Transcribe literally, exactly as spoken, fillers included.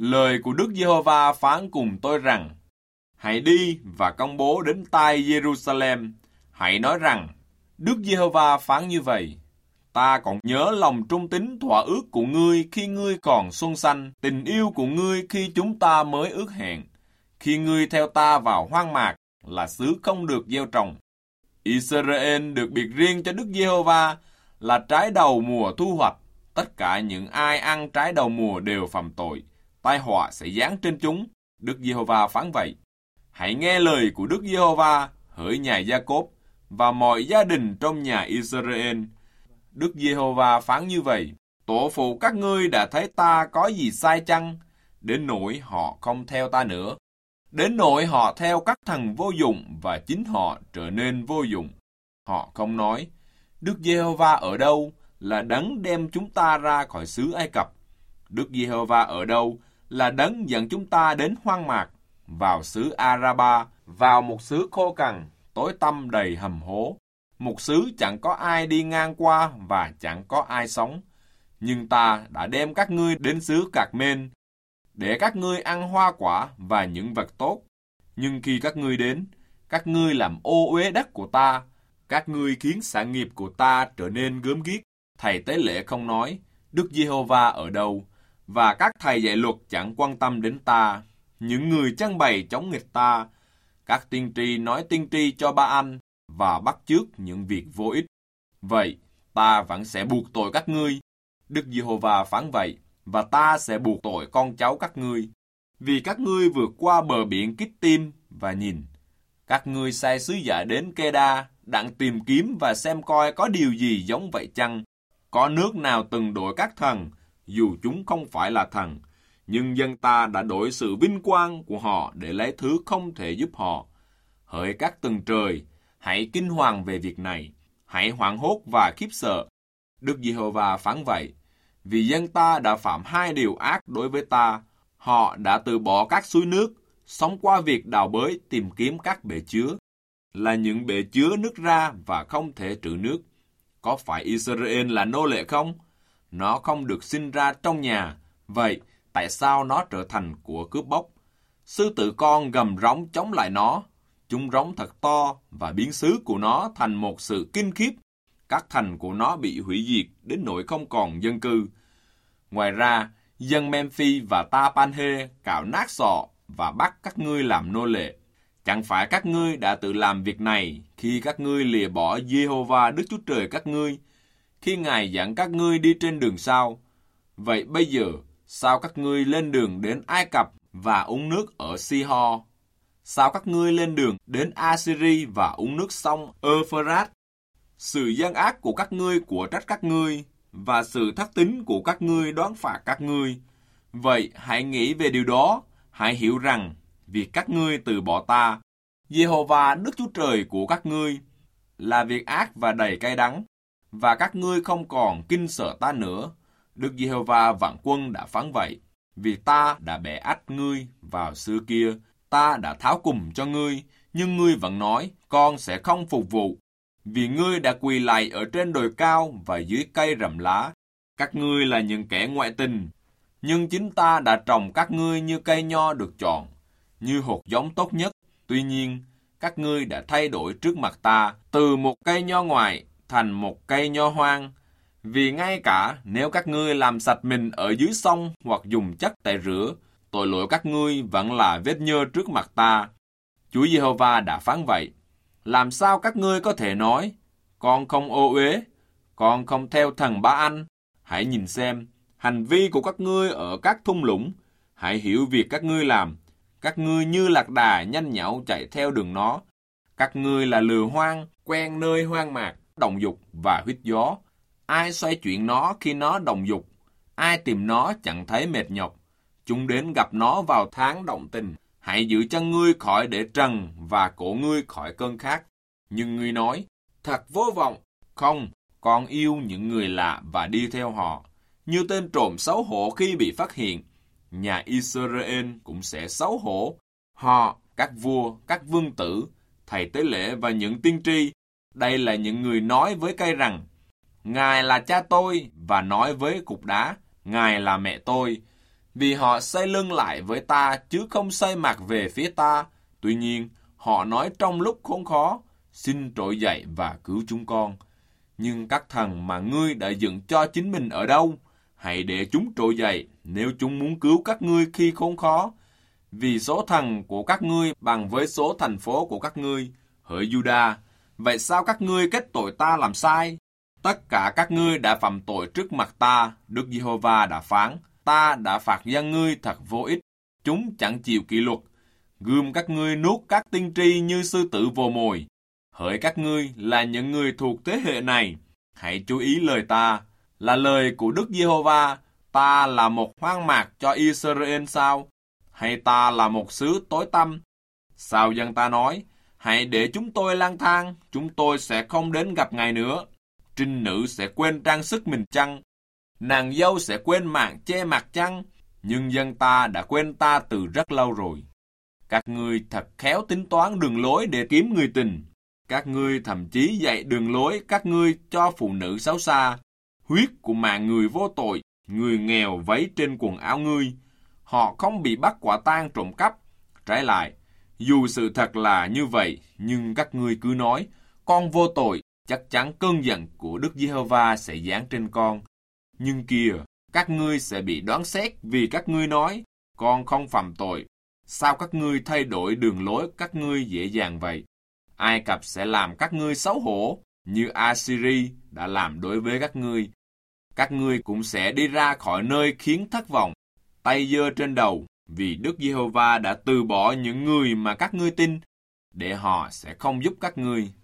Lời của Đức Giê-hô-va phán cùng tôi rằng, hãy đi và công bố đến tai Jerusalem. Hãy nói rằng, Đức Giê-hô-va phán như vậy. Ta còn nhớ lòng trung tín thỏa ước của ngươi khi ngươi còn xuân xanh, tình yêu của ngươi khi chúng ta mới ước hẹn. Khi ngươi theo ta vào hoang mạc, là xứ không được gieo trồng. Israel được biệt riêng cho Đức Giê-hô-va, là trái đầu mùa thu hoạch. Tất cả những ai ăn trái đầu mùa đều phạm tội. Tai họa sẽ giáng trên chúng. Đức Giê-hô-va phán vậy. Hãy nghe lời của Đức Giê-hô-va, hỡi nhà Gia-cốp, và mọi gia đình trong nhà Israel. Đức Giê-hô-va phán như vậy. Tổ phụ các ngươi đã thấy ta có gì sai chăng? Đến nỗi họ không theo ta nữa. Đến nỗi họ theo các thần vô dụng và chính họ trở nên vô dụng. Họ không nói, Đức Giê-hô-va ở đâu, là đấng đem chúng ta ra khỏi xứ Ai Cập. Đức Giê-hô-va ở đâu, là đấng dẫn chúng ta đến hoang mạc, vào xứ Araba, vào một xứ khô cằn, tối tăm đầy hầm hố. Một xứ chẳng có ai đi ngang qua và chẳng có ai sống. Nhưng ta đã đem các ngươi đến xứ Cạc Mên, để các ngươi ăn hoa quả và những vật tốt. Nhưng khi các ngươi đến, các ngươi làm ô uế đất của ta. Các ngươi khiến sản nghiệp của ta trở nên gớm ghiếc. Thầy tế lễ không nói, Đức Giê-hô-va ở đâu, và các thầy dạy luật chẳng quan tâm đến ta. Những người chăn bày chống nghịch ta, các tiên tri nói tiên tri cho Ba-anh và bắt chước những việc vô ích. Vậy, ta vẫn sẽ buộc tội các ngươi. Đức Giê-hô-va phán vậy, và ta sẽ buộc tội con cháu các ngươi. Vì các ngươi vượt qua bờ biển Kittim và nhìn, các ngươi sai sứ giả đến Kê-đa, đặng tìm kiếm và xem coi có điều gì giống vậy chăng. Có nước nào từng đổi các thần, dù chúng không phải là thần, nhưng dân ta đã đổi sự vinh quang của họ để lấy thứ không thể giúp họ. Hỡi các tầng trời, hãy kinh hoàng về việc này, hãy hoảng hốt và khiếp sợ. Đức Giê-hô-va phán vậy, vì dân ta đã phạm hai điều ác đối với ta. Họ đã từ bỏ các suối nước, sống qua việc đào bới tìm kiếm các bể chứa, là những bể chứa nước ra và không thể trữ nước. Có phải Israel là nô lệ không? Nó không được sinh ra trong nhà, vậy tại sao nó trở thành của cướp bóc? Sư tử con gầm rống chống lại nó. Chúng rống thật to và biến xứ của nó thành một sự kinh khiếp. Các thành của nó bị hủy diệt đến nỗi không còn dân cư. Ngoài ra, dân Memphis và Ta-pan-hê cạo nát sọ và bắt các ngươi làm nô lệ. Chẳng phải các ngươi đã tự làm việc này khi các ngươi lìa bỏ Giê-hô-va Đức Chúa Trời các ngươi, khi Ngài dẫn các ngươi đi trên đường sao? Vậy bây giờ, sao các ngươi lên đường đến Ai Cập và uống nước ở Si-ho? Sao các ngươi lên đường đến Assyri và uống nước sông Euphrates? Sự gian ác của các ngươi của trách các ngươi, và sự thất tín của các ngươi đoán phạt các ngươi. Vậy hãy nghĩ về điều đó, hãy hiểu rằng việc các ngươi từ bỏ ta, Giê-hô-va Đức Chúa Trời của các ngươi, là việc ác và đầy cay đắng, và các ngươi không còn kinh sợ ta nữa. Đức Giê-hô-va vạn quân đã phán vậy, vì ta đã bẻ ách ngươi vào xưa kia, ta đã tháo cùng cho ngươi, nhưng ngươi vẫn nói, con sẽ không phục vụ. Vì ngươi đã quỳ lạy ở trên đồi cao và dưới cây rậm lá. Các ngươi là những kẻ ngoại tình, nhưng chính ta đã trồng các ngươi như cây nho được chọn, như hột giống tốt nhất. Tuy nhiên, các ngươi đã thay đổi trước mặt ta, từ một cây nho ngoại thành một cây nho hoang. Vì ngay cả nếu các ngươi làm sạch mình ở dưới sông hoặc dùng chất tẩy rửa, tội lỗi các ngươi vẫn là vết nhơ trước mặt ta. Chúa Giê-hô-va đã phán vậy. Làm sao các ngươi có thể nói, con không ô uế, con không theo thần Ba-anh? Hãy nhìn xem, hành vi của các ngươi ở các thung lũng, hãy hiểu việc các ngươi làm. Các ngươi như lạc đà nhanh nhảu chạy theo đường nó. Các ngươi là lừa hoang, quen nơi hoang mạc, đồng dục và huýt gió. Ai xoay chuyển nó khi nó đồng dục, ai tìm nó chẳng thấy mệt nhọc. Chúng đến gặp nó vào tháng động tình. Hãy giữ chân ngươi khỏi để trần và cổ ngươi khỏi cơn khát. Nhưng ngươi nói, thật vô vọng. Không, con yêu những người lạ và đi theo họ. Như tên trộm xấu hổ khi bị phát hiện, nhà Israel cũng sẽ xấu hổ. Họ, các vua, các vương tử, thầy tế lễ và những tiên tri, đây là những người nói với cây rằng, Ngài là cha tôi, và nói với cục đá, Ngài là mẹ tôi. vì họ xoay lưng lại với ta chứ không xoay mặt về phía ta. Tuy nhiên, họ nói trong lúc khốn khó, xin trỗi dậy và cứu chúng con. Nhưng các thần mà ngươi đã dựng cho chính mình ở đâu? Hãy để chúng trỗi dậy nếu chúng muốn cứu các ngươi khi khốn khó. Vì số thần của các ngươi bằng với số thành phố của các ngươi, hỡi Juda, vậy sao các ngươi kết tội ta làm sai? Tất cả các ngươi đã phạm tội trước mặt ta, Đức Giê-hô-va đã phán, ta đã phạt dân ngươi thật vô ích, chúng chẳng chịu kỷ luật, gươm các ngươi nuốt các tiên tri như sư tử vồ mồi. Hỡi các ngươi là những người thuộc thế hệ này, hãy chú ý lời ta, là lời của Đức Giê-hô-va, ta là một hoang mạc cho Israel sao? Hay ta là một xứ tối tăm? Sao dân ta nói, hãy để chúng tôi lang thang, chúng tôi sẽ không đến gặp ngài nữa. Trinh nữ sẽ quên trang sức mình chăng? Nàng dâu sẽ quên mạng che mặt chăng? Nhưng dân ta đã quên ta từ rất lâu rồi. Các ngươi thật khéo tính toán đường lối để kiếm người tình. Các ngươi thậm chí dạy đường lối các ngươi cho phụ nữ xấu xa. Huyết của mạng người vô tội, người nghèo vấy trên quần áo ngươi. Họ không bị bắt quả tang trộm cắp. Trái lại, dù sự thật là như vậy, nhưng các ngươi cứ nói, con vô tội, chắc chắn cơn giận của Đức Giê-hô-va sẽ giáng trên con. Nhưng kìa, các ngươi sẽ bị đoán xét vì các ngươi nói, con không phạm tội. Sao các ngươi thay đổi đường lối các ngươi dễ dàng vậy? Ai Cập sẽ làm các ngươi xấu hổ, như Assyri đã làm đối với các ngươi. Các ngươi cũng sẽ đi ra khỏi nơi khiến thất vọng, tay giơ trên đầu, vì Đức Giê-hô-va đã từ bỏ những người mà các ngươi tin, để họ sẽ không giúp các ngươi.